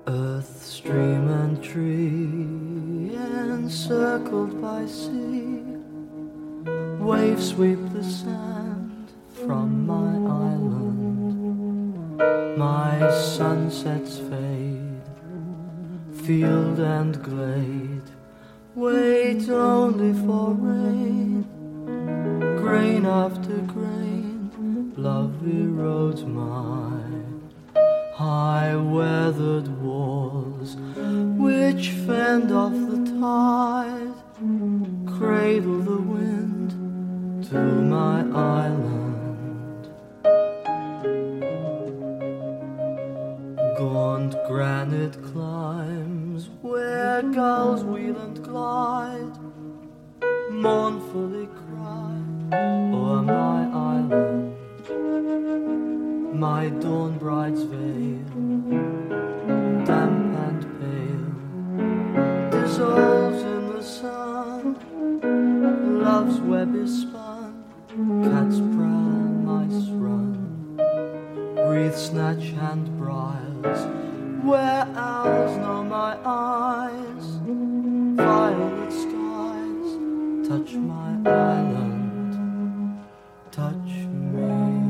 Earth, stream and tree, encircled by sea, waves sweep the sand from my island. My sunsets fade, field and glade wait only for rain. Grain after grain, love erodes my high-weathered walls, which fend off the tide, cradle the wind to my island. Gaunt granite climbs where gulls wheel and glide, mournfully cry o'er my island. My dawn bride's veil, damp and pale, dissolves in the sun. Love's web is spun, cat's prowl, mice run, wreath snatch and briars, where owls know my eyes. Violet skies touch my island, touch me.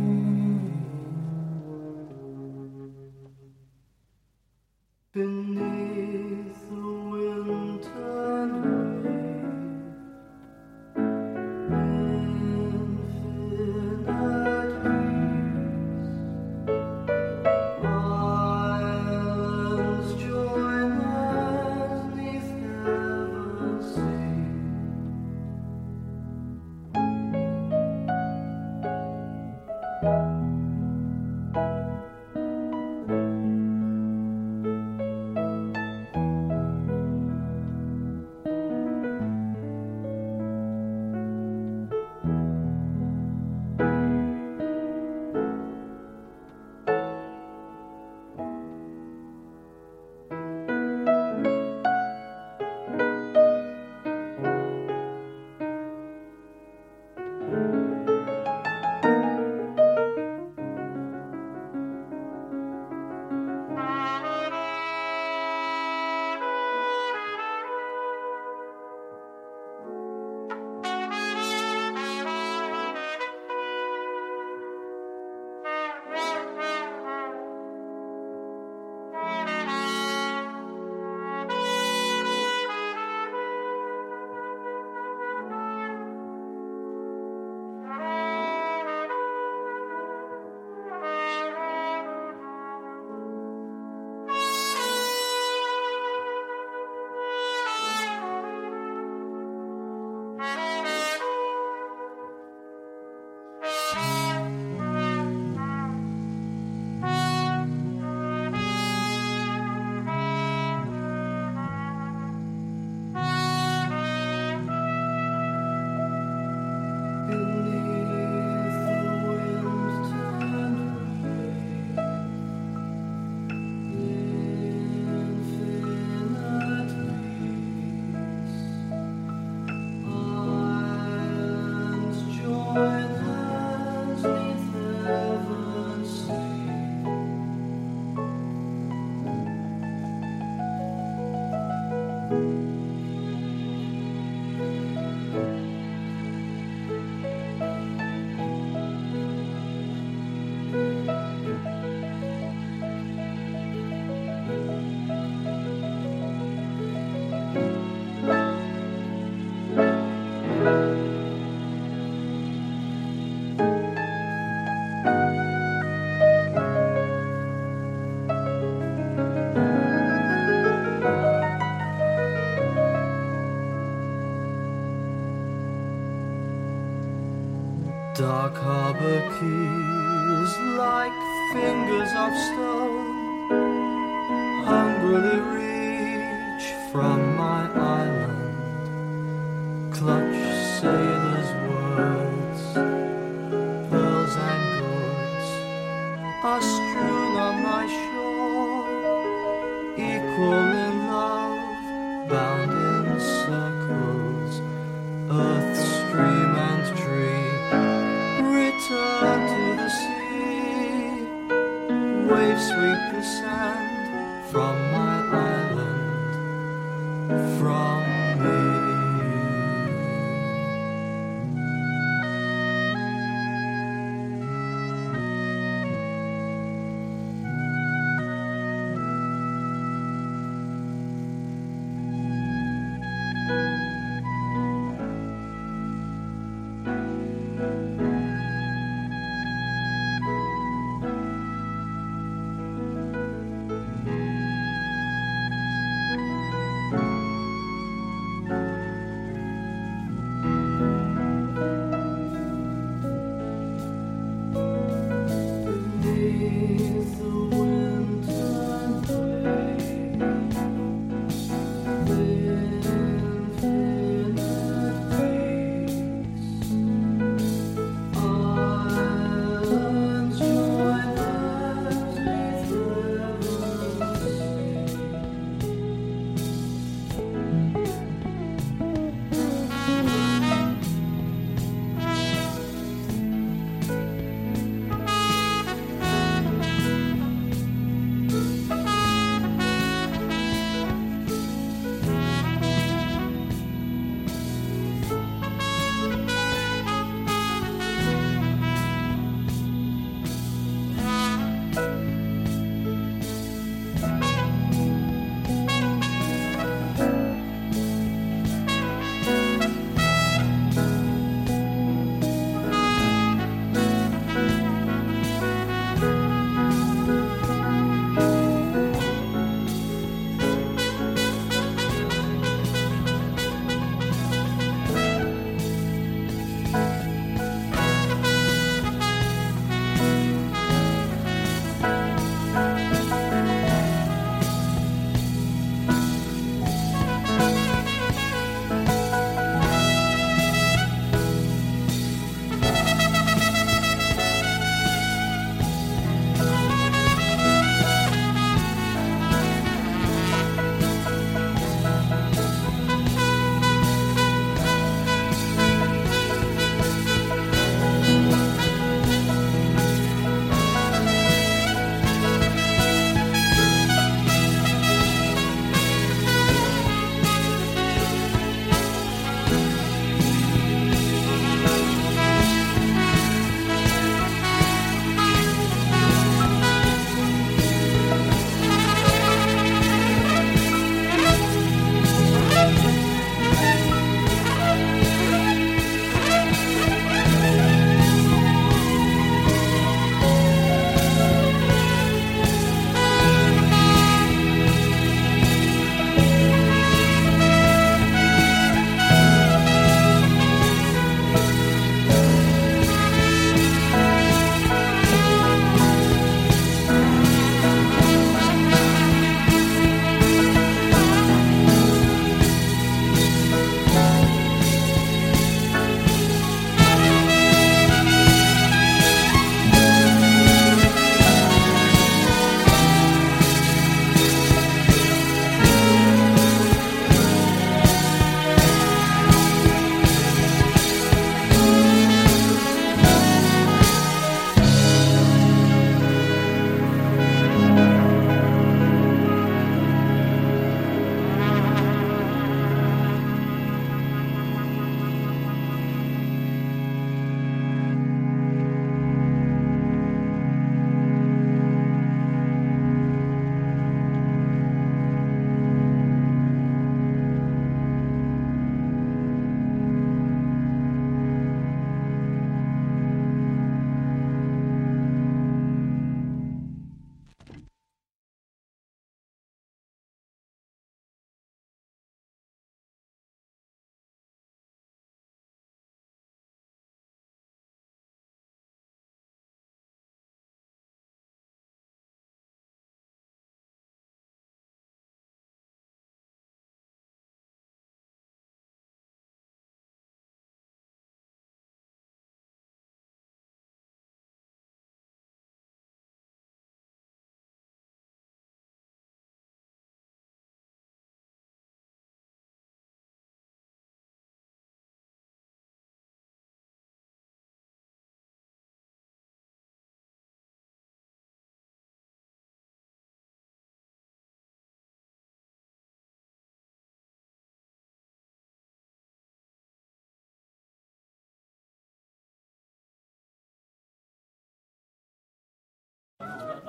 Beneath the wind-turned wave, infinite peace, islands join hands 'neath heaven's sea. Dark harbor keys, like fingers of stone, hungrily reach from my island, clutch sailors' words, pearls and goods are strewn on my shore, equal in love, bound in circles, earth, stream and tree, return to the sea. Waves sweep the sand, from my island, from me.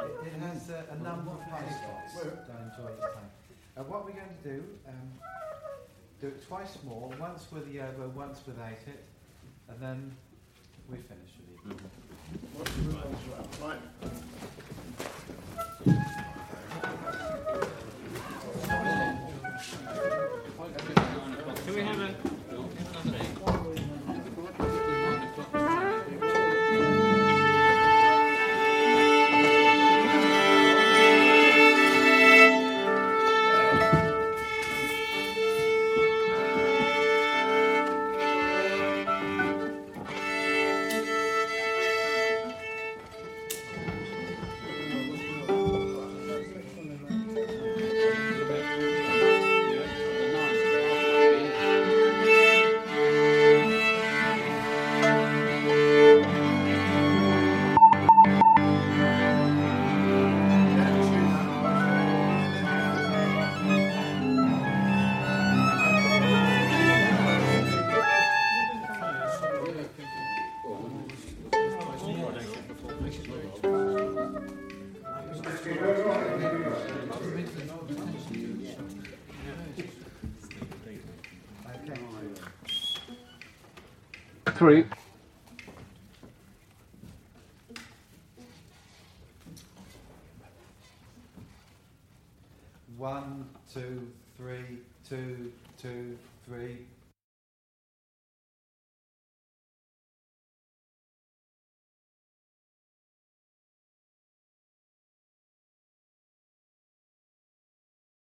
It has a number of high spots down Joy's tank. What we're going to do it twice more, once with the oboe, once without it, and then we finish with it. Right. Can we have a... Three. 1, 2, 3, 2, 2, 3.